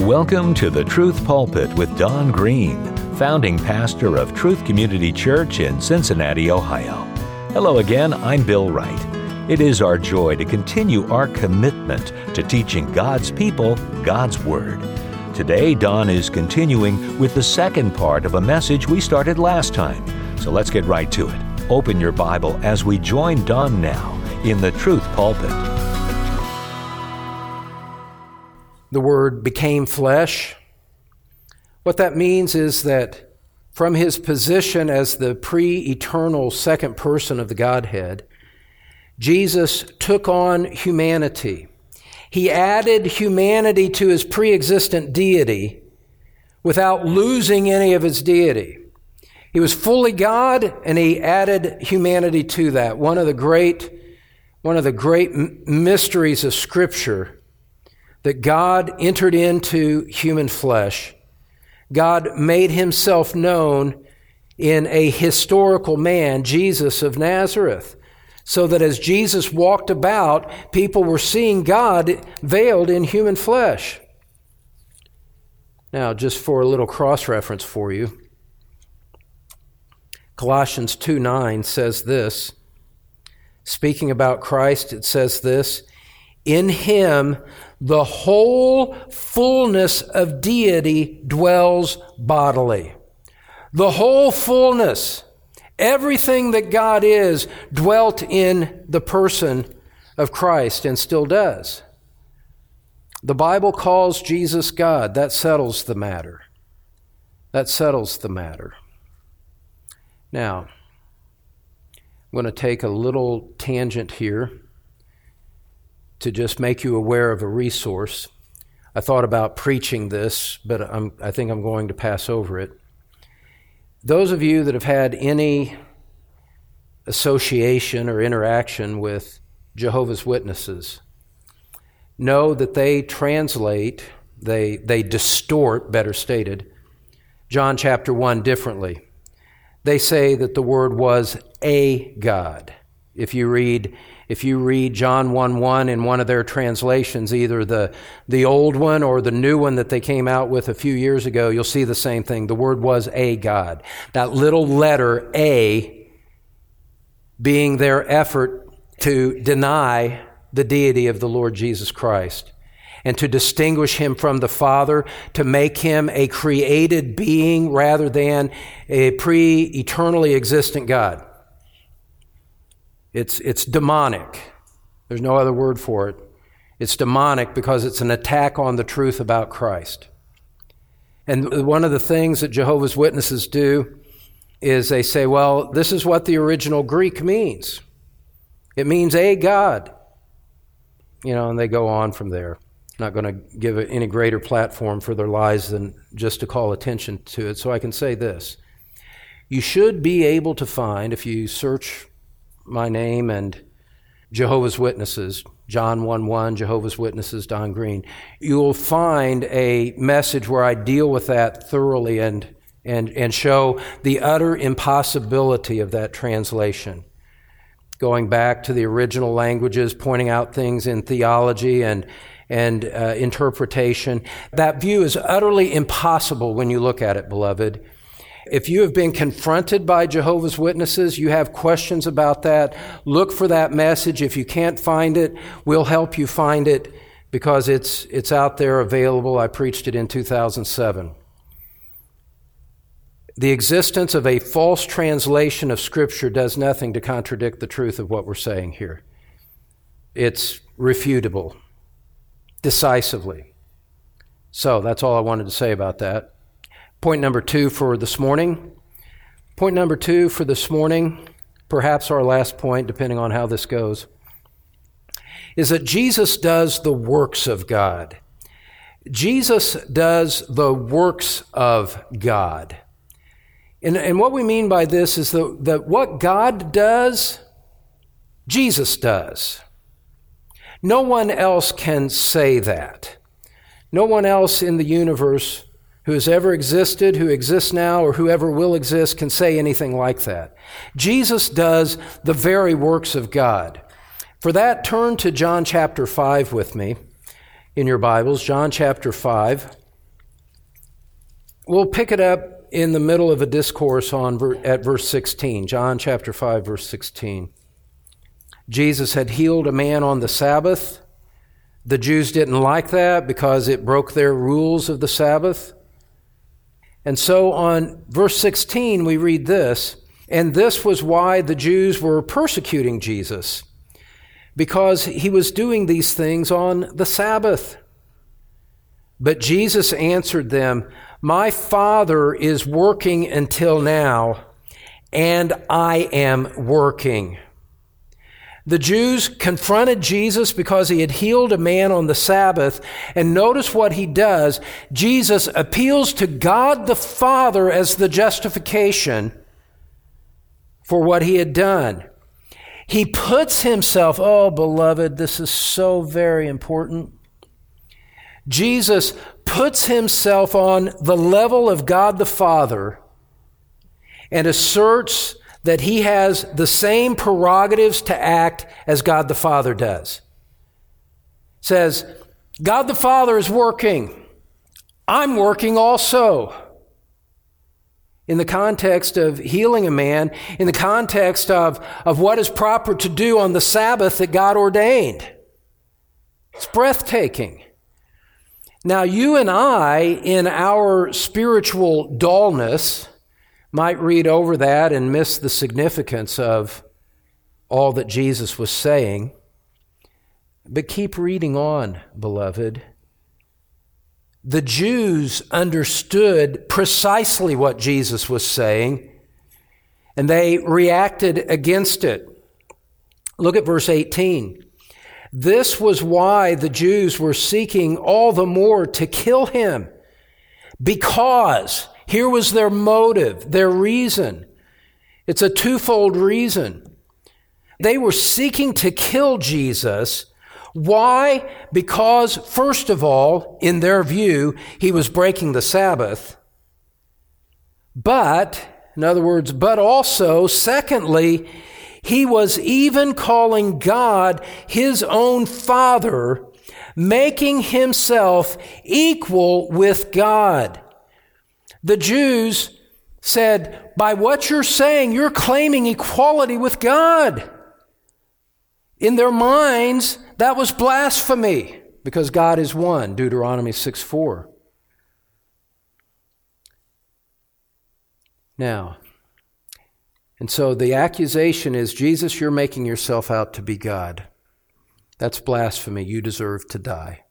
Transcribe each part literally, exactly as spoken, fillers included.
Welcome to the Truth Pulpit with Don Green, founding pastor of Truth Community Church in Cincinnati, Ohio. Hello again, I'm Bill Wright. It is our joy to continue our commitment to teaching God's people God's Word. Today, Don is continuing with the second part of a message we started last time. So let's get right to it. Open your Bible as we join Don now in the Truth Pulpit. The Word became flesh. What that means is that from his position as the pre-eternal second person of the Godhead, Jesus took on humanity. He added humanity to his pre-existent deity without losing any of his deity. He was fully God, and he added humanity to that. One of the great, one of the great mysteries of Scripture, that God entered into human flesh. God made himself known in a historical man, Jesus of Nazareth, so that as Jesus walked about, people were seeing God veiled in human flesh. Now, just for a little cross-reference for you, Colossians two nine says this, speaking about Christ, it says this, "In him the whole fullness of deity dwells bodily." The whole fullness, everything that God is, dwelt in the person of Christ and still does. The Bible calls Jesus God. That settles the matter. That settles the matter. Now, I'm going to take a little tangent here to just make you aware of a resource. I thought about preaching this, but I'm, I think I'm going to pass over it. Those of you that have had any association or interaction with Jehovah's Witnesses know that they translate, they, they distort, better stated, John chapter one differently. They say that the Word was a God. If you read If you read John one one in one of their translations, either the, the old one or the new one that they came out with a few years ago, you'll see the same thing. The Word was a God. That little letter A being their effort to deny the deity of the Lord Jesus Christ and to distinguish him from the Father, to make him a created being rather than a pre-eternally existent God. It's it's demonic. There's no other word for it. It's demonic because it's an attack on the truth about Christ. And one of the things that Jehovah's Witnesses do is they say, well, this is what the original Greek means. It means a God. You know, and they go on from there. I'm not going to give it any greater platform for their lies than just to call attention to it. So I can say this. You should be able to find, if you search my name and Jehovah's Witnesses, John one one, Jehovah's Witnesses, Don Green, you will find a message where I deal with that thoroughly and, and, and show the utter impossibility of that translation. Going back to the original languages, pointing out things in theology and, and uh, interpretation. That view is utterly impossible when you look at it, beloved. If you have been confronted by Jehovah's Witnesses, you have questions about that, look for that message. If you can't find it, we'll help you find it because it's it's out there available. I preached it in two thousand seven. The existence of a false translation of Scripture does nothing to contradict the truth of what we're saying here. It's refutable, decisively. So that's all I wanted to say about that. Point number two for this morning. Point number two for this morning, perhaps our last point, depending on how this goes, is that Jesus does the works of God. Jesus does the works of God. And, and what we mean by this is that, that what God does, Jesus does. No one else can say that. No one else in the universe who has ever existed, who exists now, or whoever will exist can say anything like that. Jesus does the very works of God. For that, turn to John chapter five with me in your Bibles, John chapter five. We'll pick it up in the middle of a discourse on at verse sixteen, John chapter five, verse sixteen. Jesus had healed a man on the Sabbath. The Jews didn't like that because it broke their rules of the Sabbath. And so on verse sixteen, we read this, and this was why the Jews were persecuting Jesus, because he was doing these things on the Sabbath. But Jesus answered them, "My Father is working until now, and I am working." The Jews confronted Jesus because he had healed a man on the Sabbath, and notice what he does. Jesus appeals to God the Father as the justification for what he had done. He puts himself, oh, beloved, this is so very important. Jesus puts himself on the level of God the Father and asserts that he has the same prerogatives to act as God the Father does. Says, God the Father is working. I'm working also. In the context of healing a man, in the context of, of what is proper to do on the Sabbath that God ordained. It's breathtaking. Now, you and I, in our spiritual dullness, might read over that and miss the significance of all that Jesus was saying. But keep reading on, beloved. The Jews understood precisely what Jesus was saying, and they reacted against it. Look at verse eighteen. This was why the Jews were seeking all the more to kill him, because here was their motive, their reason. It's a twofold reason. They were seeking to kill Jesus. Why? Because, first of all, in their view, he was breaking the Sabbath. But, in other words, but also, secondly, he was even calling God his own Father, making himself equal with God. The Jews said, by what you're saying, you're claiming equality with God. In their minds, that was blasphemy, because God is one, Deuteronomy six four. Now, and so the accusation is, Jesus, you're making yourself out to be God. That's blasphemy. You deserve to die.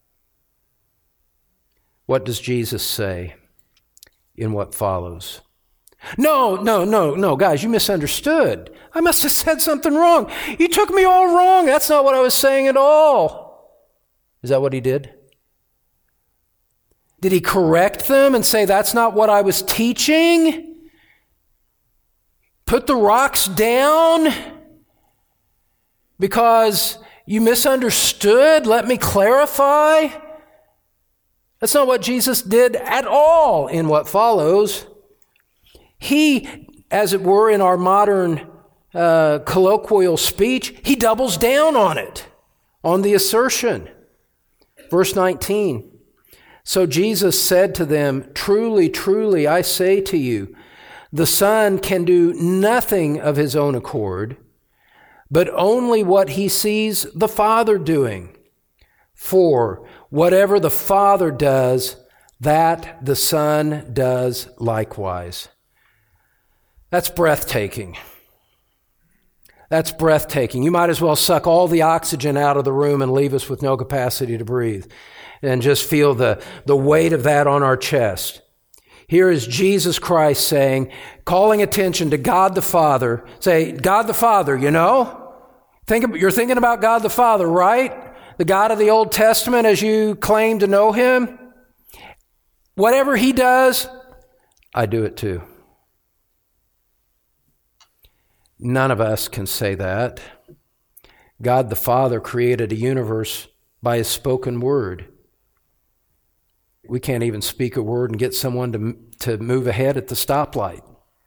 What does Jesus say in what follows? No, no, no, no, guys, you misunderstood. I must have said something wrong. You took me all wrong. That's not what I was saying at all. Is that what he did? Did he correct them and say, that's not what I was teaching? Put the rocks down because you misunderstood? Let me clarify. That's not what Jesus did at all in what follows. He, as it were, in our modern uh, colloquial speech, he doubles down on it, on the assertion. Verse nineteen, so Jesus said to them, truly, truly, I say to you, the Son can do nothing of his own accord, but only what he sees the Father doing. For whatever the Father does, that the Son does likewise. That's breathtaking. That's breathtaking. You might as well suck all the oxygen out of the room and leave us with no capacity to breathe and just feel the, the weight of that on our chest. Here is Jesus Christ saying, calling attention to God the Father. Say, God the Father, you know? Think, you're thinking about God the Father, right? The God of the Old Testament as you claim to know him. Whatever he does, I do it too. None of us can say that. God the Father created a universe by his spoken word. We can't even speak a word and get someone to, to move ahead at the stoplight.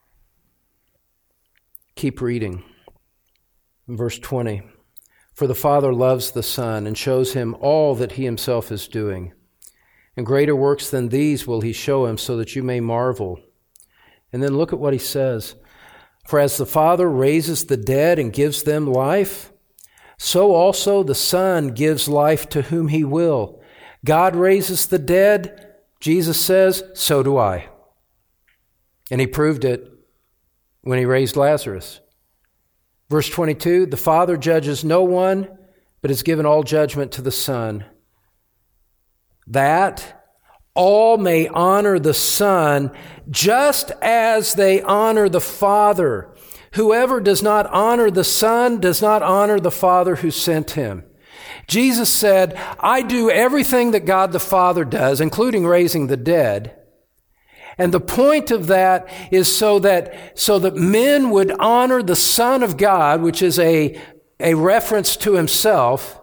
Keep reading. Verse twenty. For the Father loves the Son and shows him all that he himself is doing. and greater works than these will he show him, so that you may marvel. And then look at what he says. For as the Father raises the dead and gives them life, so also the Son gives life to whom he will. God raises the dead, Jesus says, so do I. And he proved it when he raised Lazarus. Verse twenty-two, the Father judges no one, but has given all judgment to the Son, that all may honor the Son just as they honor the Father. Whoever does not honor the Son does not honor the Father who sent him. Jesus said, I do everything that God the Father does, including raising the dead. And the point of that is so that, so that men would honor the Son of God, which is a, a reference to himself.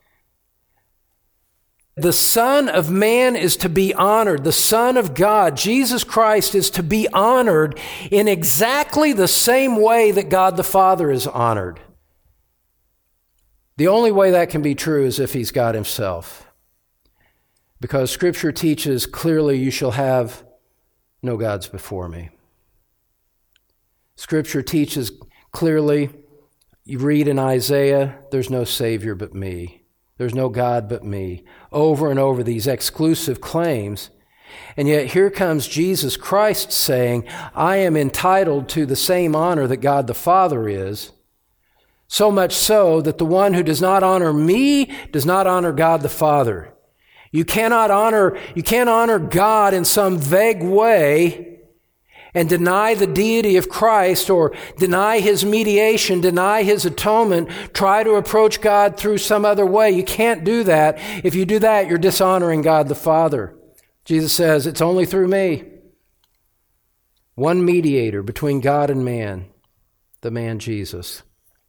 The Son of Man is to be honored. The Son of God, Jesus Christ, is to be honored in exactly the same way that God the Father is honored. The only way that can be true is if he's God himself. Because Scripture teaches clearly, you shall have no gods before me. Scripture teaches clearly, you read in Isaiah, there's no Savior but me. There's no God but me. Over and over, these exclusive claims. And yet here comes Jesus Christ saying, I am entitled to the same honor that God the Father is. So much so that the one who does not honor me does not honor God the Father. You cannot honor, you can't honor God in some vague way and deny the deity of Christ or deny his mediation, deny his atonement, try to approach God through some other way. You can't do that. If you do that, you're dishonoring God the Father. Jesus says, it's only through me. One mediator between God and man, the man Jesus.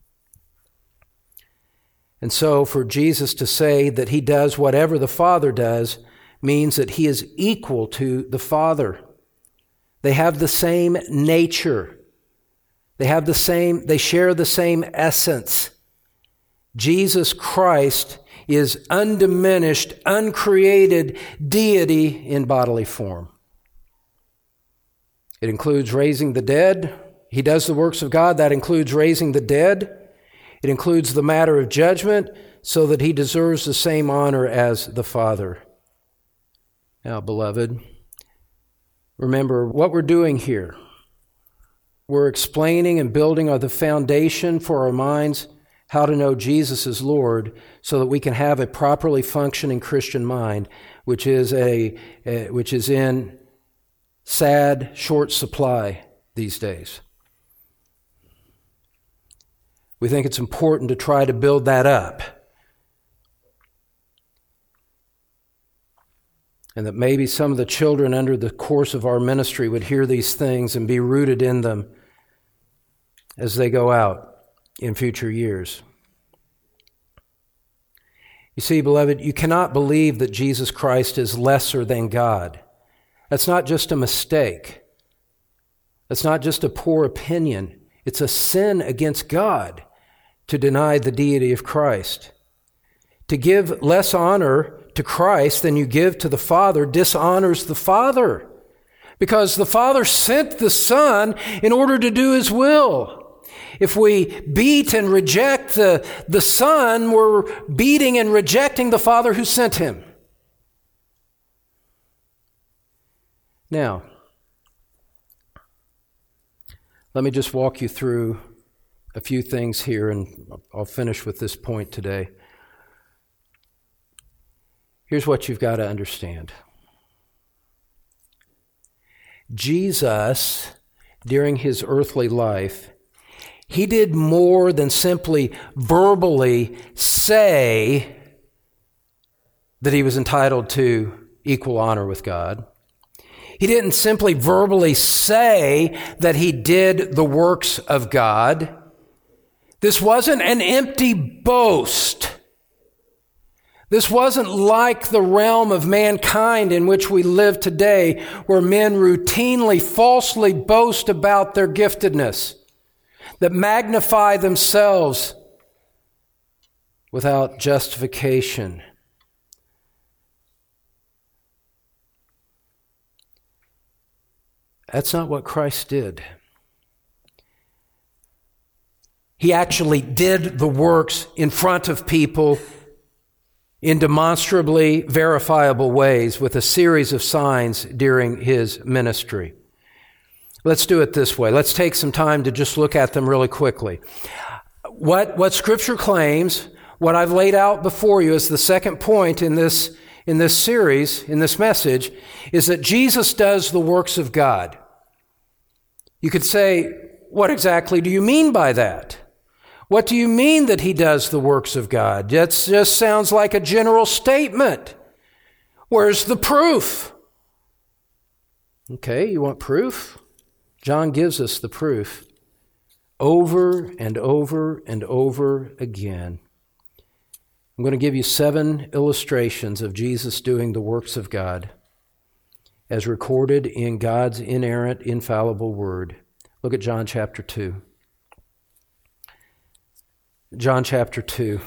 And so for Jesus to say that he does whatever the Father does means that he is equal to the Father. They have the same nature. They have the same, they share the same essence. Jesus Christ is undiminished, uncreated deity in bodily form. It includes raising the dead. He does the works of God. That includes raising the dead. It includes the matter of judgment, so that he deserves the same honor as the Father. Now, beloved, remember what we're doing here. We're explaining and building on the foundation for our minds how to know Jesus as Lord, so that we can have a properly functioning Christian mind, which is a, a which is in sad short supply these days. We think it's important to try to build that up. And that maybe some of the children under the course of our ministry would hear these things and be rooted in them as they go out in future years. You see, beloved, you cannot believe that Jesus Christ is lesser than God. That's not just a mistake. That's not just a poor opinion. It's a sin against God to deny the deity of Christ. To give less honor to Christ than you give to the Father dishonors the Father, because the Father sent the Son in order to do his will. If we beat and reject the, the Son, we're beating and rejecting the Father who sent him. Now, let me just walk you through a few things here, and I'll finish with this point today. Here's what you've got to understand. Jesus, during his earthly life, he did more than simply verbally say that he was entitled to equal honor with God. He didn't simply verbally say that he did the works of God. This wasn't an empty boast. This wasn't like the realm of mankind in which we live today, where men routinely, falsely boast about their giftedness, that magnify themselves without justification. That's not what Christ did. He actually did the works in front of people in demonstrably verifiable ways with a series of signs during his ministry. Let's do it this way. Let's take some time to just look at them really quickly. What, what Scripture claims, what I've laid out before you as the second point in this, in this series, in this message, is that Jesus does the works of God. You could say, what exactly do you mean by that? What do you mean that he does the works of God? That just sounds like a general statement. Where's the proof? Okay, you want proof? John gives us the proof over and over and over again. I'm going to give you seven illustrations of Jesus doing the works of God as recorded in God's inerrant, infallible word. Look at John chapter two. John chapter two.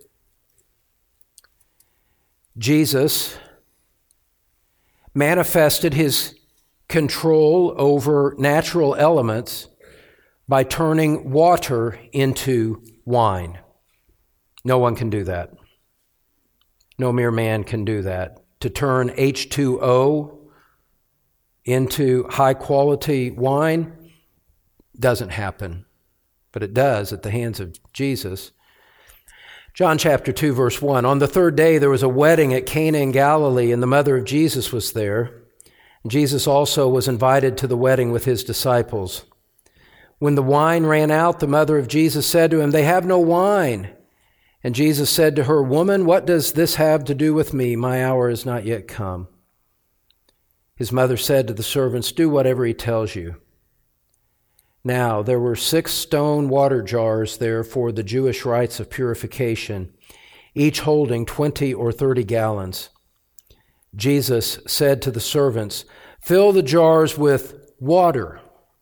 Jesus manifested his control over natural elements by turning water into wine. No one can do that. No mere man can do that. To turn H two O into high-quality wine doesn't happen. But it does at the hands of Jesus. John chapter two, verse one. On the third day there was a wedding at Cana in Galilee, and the mother of Jesus was there. And Jesus also was invited to the wedding with his disciples. When the wine ran out, the mother of Jesus said to him, "They have no wine." And Jesus said to her, "Woman, what does this have to do with me? My hour is not yet come." His mother said to the servants, "Do whatever he tells you." Now, there were six stone water jars there for the Jewish rites of purification, each holding twenty or thirty gallons. Jesus said to the servants, "Fill the jars with water,"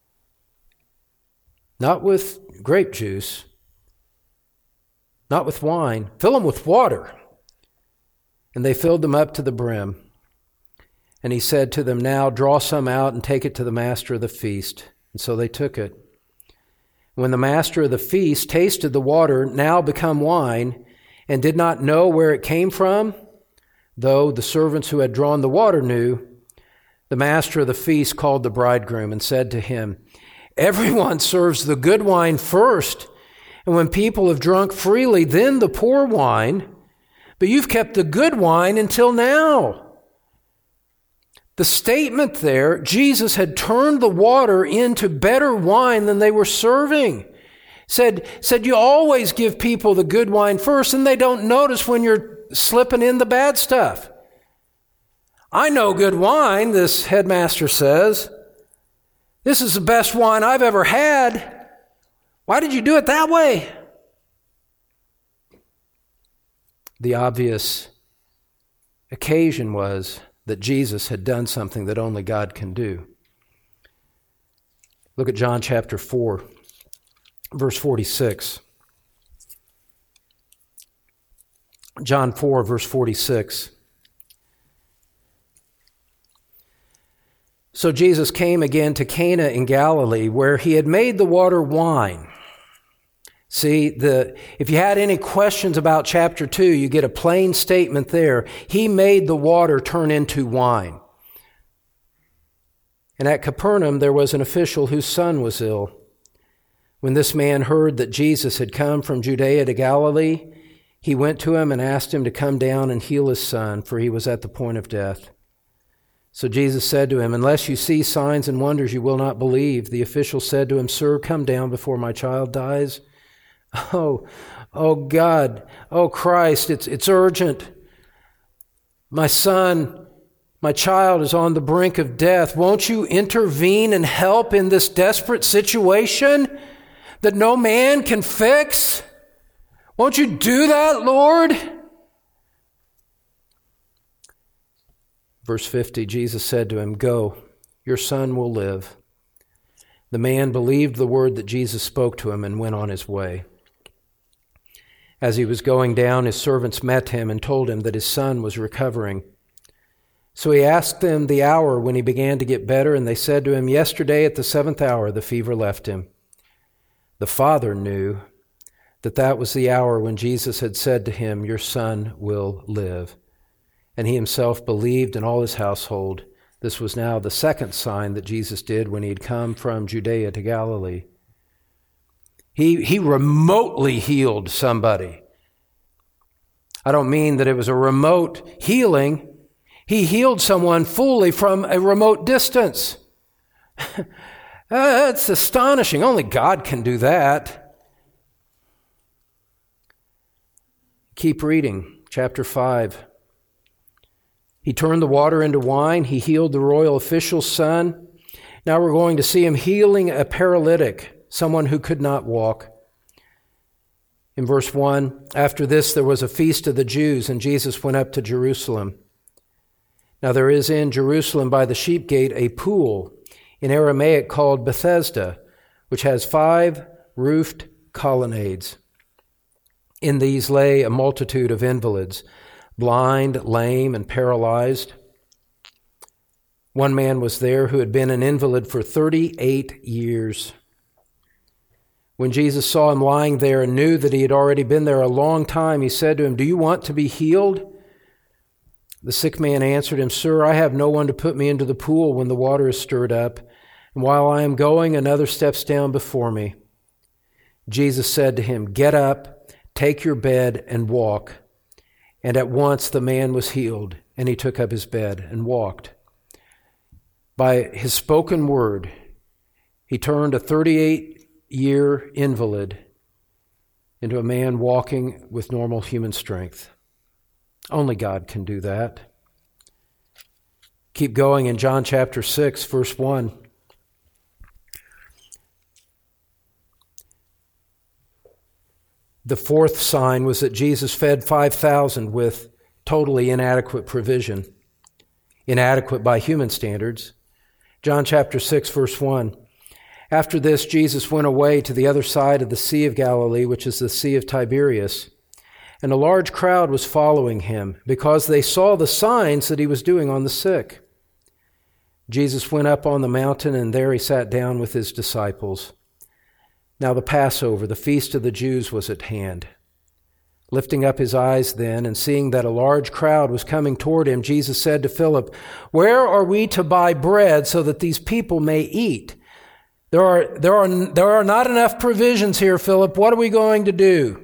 not with grape juice, not with wine. Fill them with water. And they filled them up to the brim. And he said to them, "Now draw some out and take it to the master of the feast." And so they took it. When the master of the feast tasted the water, now become wine, and did not know where it came from, though the servants who had drawn the water knew, the master of the feast called the bridegroom and said to him, "Everyone serves the good wine first, and when people have drunk freely, then the poor wine. But you've kept the good wine until now." The statement there, Jesus had turned the water into better wine than they were serving. Said, said you always give people the good wine first, and they don't notice when you're slipping in the bad stuff. "I know good wine," this headmaster says. "This is the best wine I've ever had. Why did you do it that way?" The obvious occasion was that Jesus had done something that only God can do. Look at John chapter four, verse forty-six. John four, verse forty-six. So Jesus came again to Cana in Galilee, where he had made the water wine. See, the if you had any questions about chapter two, you get a plain statement there. He made the water turn into wine. And at Capernaum there was an official whose son was ill. When this man heard that Jesus had come from Judea to Galilee, he went to him and asked him to come down and heal his son, for he was at the point of death. So Jesus said to him, "Unless you see signs and wonders, you will not believe." The official said to him, "Sir, come down before my child dies." Oh, oh God, oh Christ, it's, it's urgent. My son, my child is on the brink of death. Won't you intervene and help in this desperate situation that no man can fix? Won't you do that, Lord? Verse fifty, Jesus said to him, "Go, your son will live." The man believed the word that Jesus spoke to him and went on his way. As he was going down, his servants met him and told him that his son was recovering. So he asked them the hour when he began to get better, and they said to him, "Yesterday at the seventh hour the fever left him." The father knew that that was the hour when Jesus had said to him, "Your son will live." And he himself believed, and all his household. This was now the second sign that Jesus did when he had come from Judea to Galilee. He, he remotely healed somebody. I don't mean that it was a remote healing. He healed someone fully from a remote distance. That's astonishing. Only God can do that. Keep reading, chapter five. He turned the water into wine. He healed the royal official's son. Now we're going to see him healing a paralytic, someone who could not walk. In verse one, after this there was a feast of the Jews, and Jesus went up to Jerusalem. Now there is in Jerusalem by the sheep gate a pool, in Aramaic called Bethesda, which has five roofed colonnades. In these lay a multitude of invalids, blind, lame, and paralyzed. One man was there who had been an invalid for thirty-eight years. When Jesus saw him lying there and knew that he had already been there a long time, he said to him, "Do you want to be healed?" The sick man answered him, "Sir, I have no one to put me into the pool when the water is stirred up, and while I am going, another steps down before me." Jesus said to him, "Get up, take your bed, and walk." And at once the man was healed, and he took up his bed and walked. By his spoken word, he turned a thirty-eight-year invalid into a man walking with normal human strength. Only God can do that. Keep going in John chapter six, verse one. The fourth sign was that Jesus fed five thousand with totally inadequate provision, inadequate by human standards. John chapter six, verse one. After this, Jesus went away to the other side of the Sea of Galilee, which is the Sea of Tiberias. And a large crowd was following him because they saw the signs that he was doing on the sick. Jesus went up on the mountain, and there he sat down with his disciples. Now the Passover, the feast of the Jews, was at hand. Lifting up his eyes then, and seeing that a large crowd was coming toward him, Jesus said to Philip, "Where are we to buy bread so that these people may eat? There are, there are, there are not enough provisions here, Philip. What are we going to do?"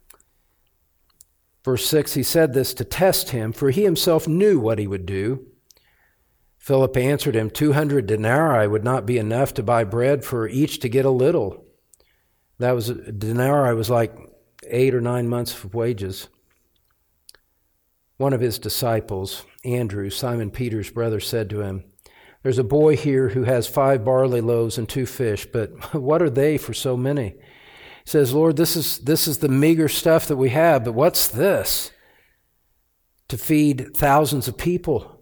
Verse six, he said this to test him, for he himself knew what he would do. Philip answered him, Two hundred denarii would not be enough to buy bread for each to get a little. That was, a denarii was like eight or nine months of wages. One of his disciples, Andrew, Simon Peter's brother, said to him, "There's a boy here who has five barley loaves and two fish, but what are they for so many?" He says, "Lord, this is this is the meager stuff that we have, but what's this? To feed thousands of people."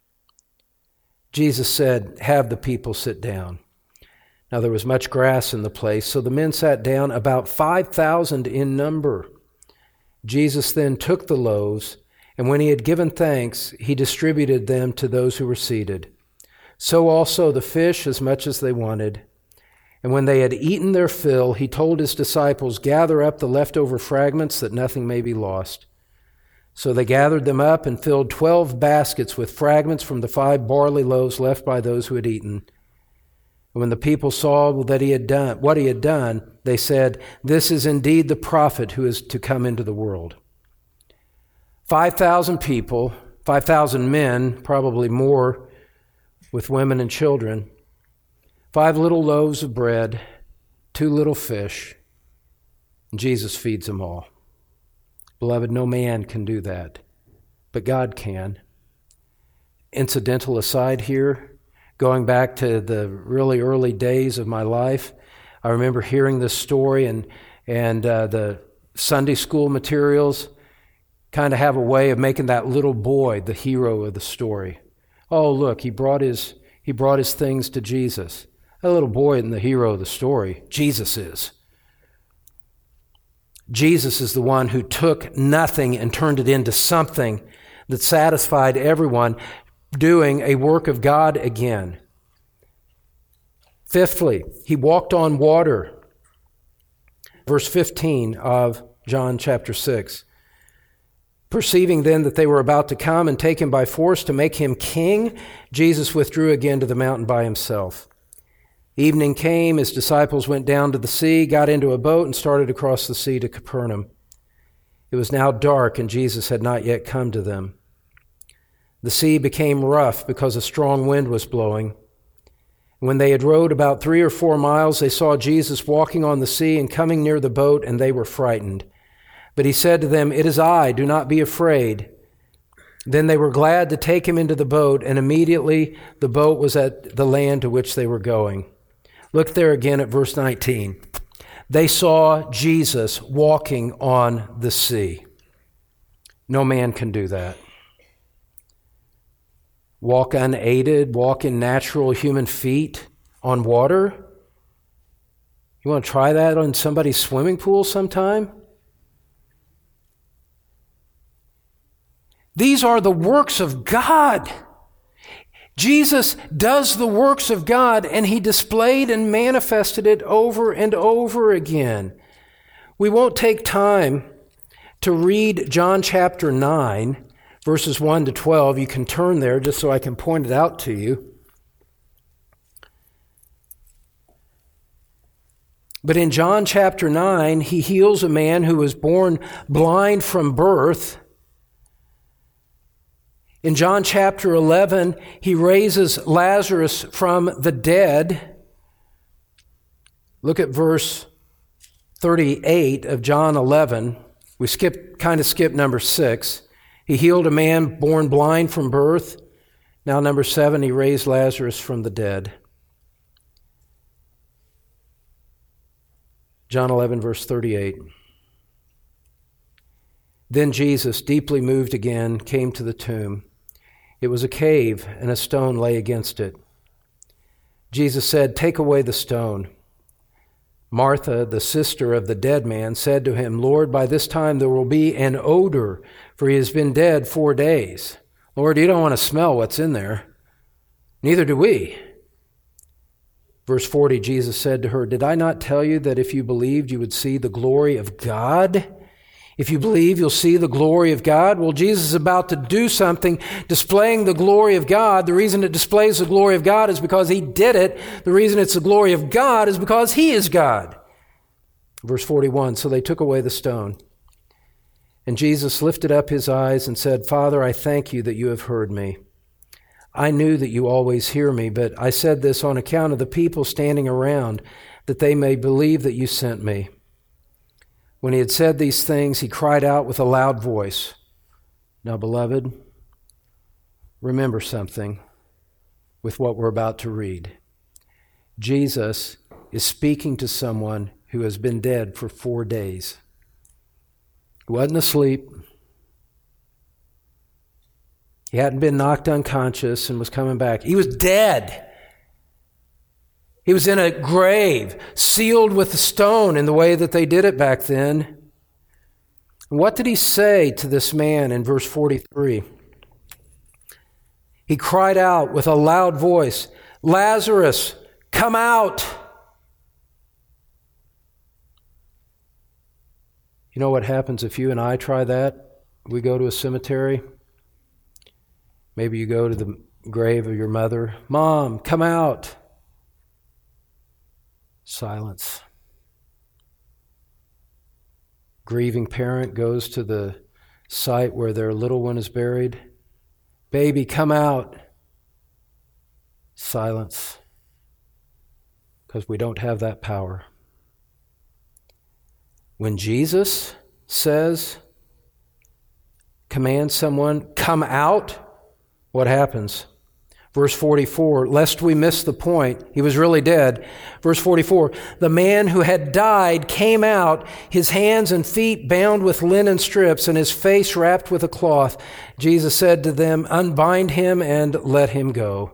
Jesus said, "Have the people sit down." Now there was much grass in the place, so the men sat down, about five thousand in number. Jesus then took the loaves, and when he had given thanks, he distributed them to those who were seated. So also the fish, as much as they wanted. And when they had eaten their fill, he told his disciples, "Gather up the leftover fragments, that nothing may be lost." So they gathered them up and filled twelve baskets with fragments from the five barley loaves left by those who had eaten. And when the people saw that he had done what he had done, they said, "This is indeed the prophet who is to come into the world." Five thousand people, five thousand men, probably more, with women and children. Five little loaves of bread, two little fish, and Jesus feeds them all. Beloved, no man can do that, but God can. Incidental aside here, going back to the really early days of my life, I remember hearing this story, and and uh, the Sunday school materials kind of have a way of making that little boy the hero of the story. Oh, look, he brought his he brought his things to Jesus. That little boy isn't the hero of the story. Jesus is. Jesus is the one who took nothing and turned it into something that satisfied everyone. doing a work of God again. Fifthly, he walked on water. Verse fifteen of John chapter six. Perceiving then that they were about to come and take him by force to make him king, Jesus withdrew again to the mountain by himself. Evening came, his disciples went down to the sea, got into a boat, and started across the sea to Capernaum. It was now dark, and Jesus had not yet come to them. The sea became rough because a strong wind was blowing. When they had rowed about three or four miles, they saw Jesus walking on the sea and coming near the boat, and they were frightened. But he said to them, "It is I, do not be afraid." Then they were glad to take him into the boat, and immediately the boat was at the land to which they were going. Look there again at verse nineteen. They saw Jesus walking on the sea. No man can do that. Walk unaided, walk in natural human feet on water. You want to try that on somebody's swimming pool sometime? These are the works of God. Jesus does the works of God, and he displayed and manifested it over and over again. We won't take time to read John chapter nine, verses one to twelve. You can turn there just so I can point it out to you. But in John chapter nine, he heals a man who was born blind from birth. In John chapter eleven, he raises Lazarus from the dead. Look at verse thirty-eight of John eleven. We skip, kind of skip number six. He healed a man born blind from birth. Now number seven, he raised Lazarus from the dead. John eleven, verse thirty-eight. Then Jesus, deeply moved again, came to the tomb. It was a cave, and a stone lay against it. Jesus said, "Take away the stone." Martha, the sister of the dead man, said to him, "Lord, by this time there will be an odor, for he has been dead four days." Lord, you don't want to smell what's in there. Neither do we. Verse forty, Jesus said to her, "Did I not tell you that if you believed, you would see the glory of God? If you believe, you'll see the glory of God." Well, Jesus is about to do something displaying the glory of God. The reason it displays the glory of God is because he did it. The reason it's the glory of God is because he is God. Verse forty-one, so they took away the stone. And Jesus lifted up his eyes and said, "Father, I thank you that you have heard me. I knew that you always hear me, but I said this on account of the people standing around, that they may believe that you sent me." When he had said these things, he cried out with a loud voice. Now, beloved, remember something with what we're about to read. Jesus is speaking to someone who has been dead for four days. He wasn't asleep. He hadn't been knocked unconscious and was coming back. He was dead. He was in a grave, sealed with a stone in the way that they did it back then. What did he say to this man in verse forty-three? He cried out with a loud voice, "Lazarus, come out!" You know what happens if you and I try that? We go to a cemetery. Maybe you go to the grave of your mother. "Mom, come out." Silence. Grieving parent goes to the site where their little one is buried. "Baby, come out." Silence. Because we don't have that power. When Jesus says, command someone, "Come out," what happens? Verse forty-four, lest we miss the point, he was really dead. Verse forty-four, the man who had died came out, his hands and feet bound with linen strips and his face wrapped with a cloth. Jesus said to them, "Unbind him and let him go."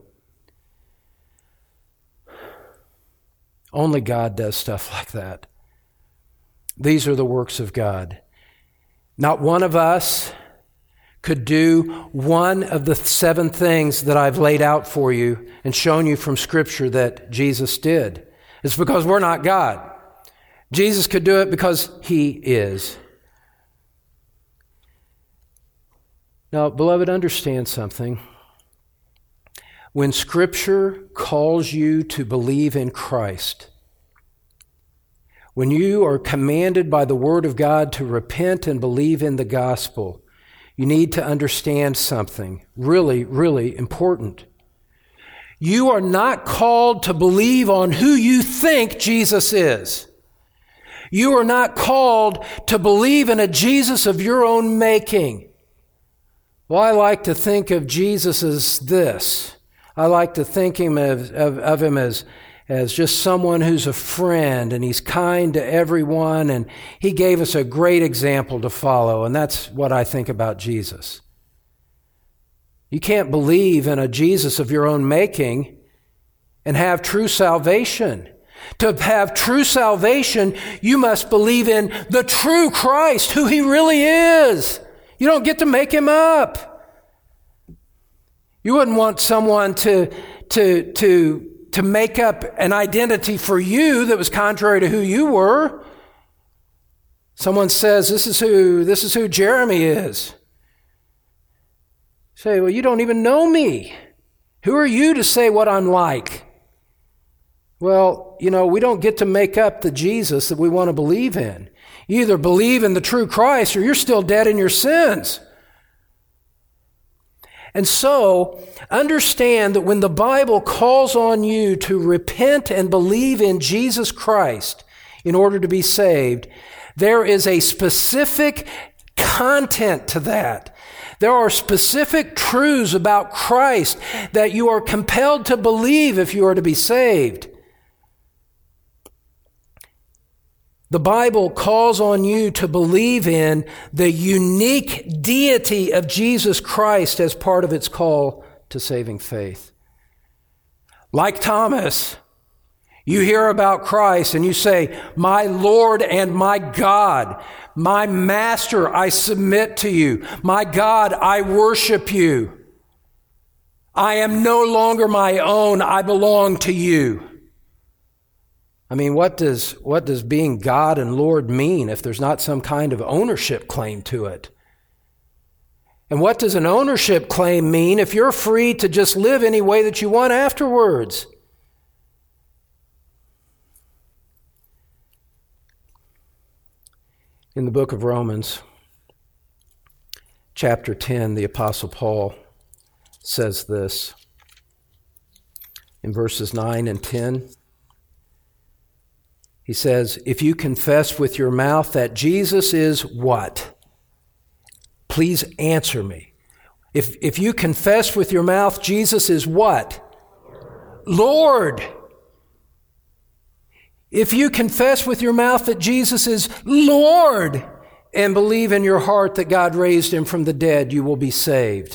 Only God does stuff like that. These are the works of God. Not one of us could do one of the seven things that I've laid out for you and shown you from Scripture that Jesus did. It's because we're not God. Jesus could do it because He is. Now, beloved, understand something. When Scripture calls you to believe in Christ, when you are commanded by the Word of God to repent and believe in the gospel, you need to understand something really, really important. You are not called to believe on who you think Jesus is. You are not called to believe in a Jesus of your own making. Well, I like to think of Jesus as this. I like to think him of, of, of him as, as just someone who's a friend, and he's kind to everyone, and he gave us a great example to follow, and that's what I think about Jesus. You can't believe in a Jesus of your own making and have true salvation. To have true salvation, you must believe in the true Christ, who He really is. You don't get to make Him up. You wouldn't want someone to, to, to, to make up an identity for you that was contrary to who you were. Someone says, this is who, this is who Jeremy is. Say, well, you don't even know me. Who are you to say what I'm like? Well, you know, we don't get to make up the Jesus that we want to believe in. You either believe in the true Christ or you're still dead in your sins. And so, understand that when the Bible calls on you to repent and believe in Jesus Christ in order to be saved, there is a specific content to that. There are specific truths about Christ that you are compelled to believe if you are to be saved. The Bible calls on you to believe in the unique deity of Jesus Christ as part of its call to saving faith. Like Thomas, you hear about Christ and you say, "My Lord and my God, my Master, I submit to you. My God, I worship you. I am no longer my own, I belong to you." I mean, what does what does being God and Lord mean if there's not some kind of ownership claim to it? And what does an ownership claim mean if you're free to just live any way that you want afterwards? In the book of Romans, chapter ten, the Apostle Paul says this in verses nine and ten. He says, if you confess with your mouth that Jesus is what? Please answer me. If, if you confess with your mouth Jesus is what? Lord. Lord. If you confess with your mouth that Jesus is Lord and believe in your heart that God raised him from the dead, you will be saved.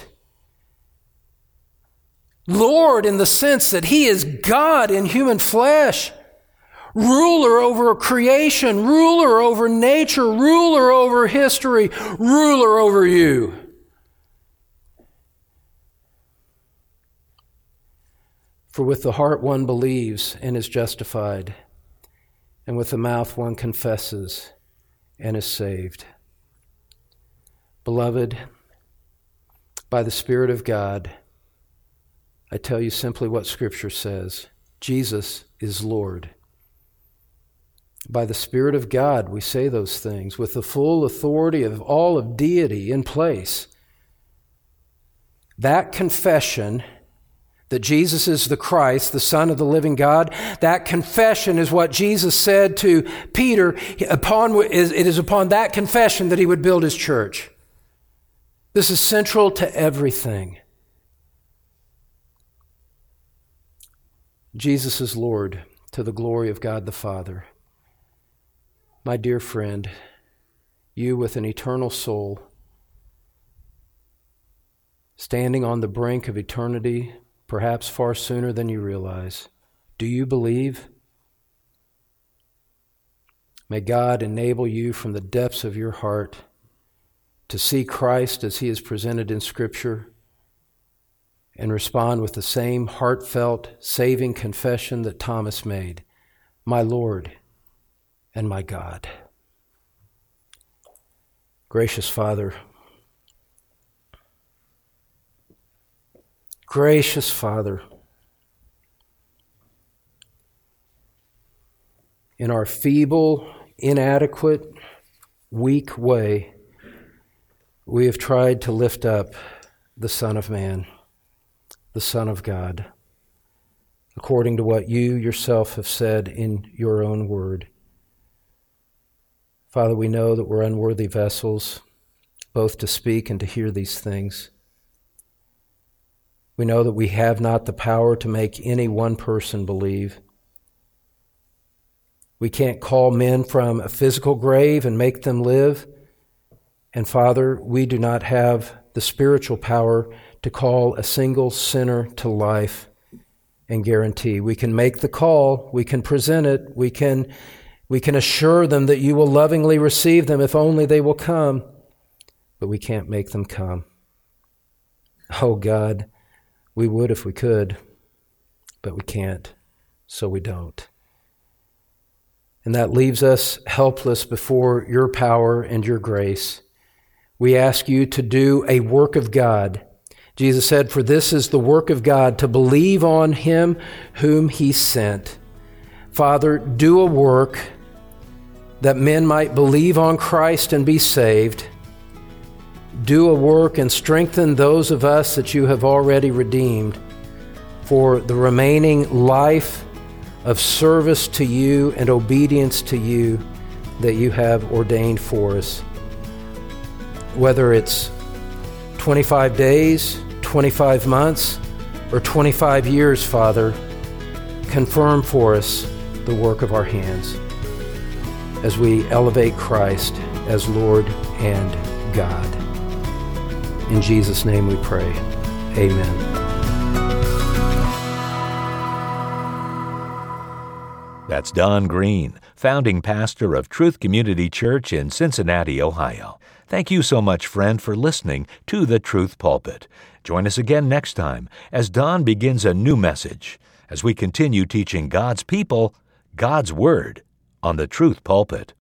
Lord in the sense that he is God in human flesh. Ruler over creation, ruler over nature, ruler over history, ruler over you. For with the heart one believes and is justified, and with the mouth one confesses and is saved. Beloved, by the Spirit of God, I tell you simply what Scripture says. Jesus is Lord. By the Spirit of God, we say those things with the full authority of all of deity in place. That confession that Jesus is the Christ, the Son of the living God, that confession is what Jesus said to Peter. Upon, it is upon that confession that he would build his church. This is central to everything. Jesus is Lord, to the glory of God the Father. My dear friend, you with an eternal soul, standing on the brink of eternity, perhaps far sooner than you realize, do you believe? May God enable you from the depths of your heart to see Christ as he is presented in Scripture and respond with the same heartfelt, saving confession that Thomas made, my Lord and my God. Gracious Father, gracious Father, in our feeble, inadequate, weak way, we have tried to lift up the Son of Man, the Son of God, according to what you yourself have said in your own word. Father, we know that we're unworthy vessels, both to speak and to hear these things. We know that we have not the power to make any one person believe. We can't call men from a physical grave and make them live. And Father, we do not have the spiritual power to call a single sinner to life and guarantee. We can make the call, we can present it, we can, we can assure them that you will lovingly receive them if only they will come, but we can't make them come. Oh God, we would if we could, but we can't, so we don't. And that leaves us helpless before your power and your grace. We ask you to do a work of God. Jesus said, for this is the work of God, to believe on him whom he sent. Father, do a work that men might believe on Christ and be saved. Do a work and strengthen those of us that you have already redeemed for the remaining life of service to you and obedience to you that you have ordained for us. Whether it's twenty-five days, twenty-five months, or twenty-five years, Father, confirm for us the work of our hands as we elevate Christ as Lord and God. In Jesus' name we pray. Amen. That's Don Green, founding pastor of Truth Community Church in Cincinnati, Ohio. Thank you so much, friend, for listening to The Truth Pulpit. Join us again next time as Don begins a new message as we continue teaching God's people God's Word on The Truth Pulpit.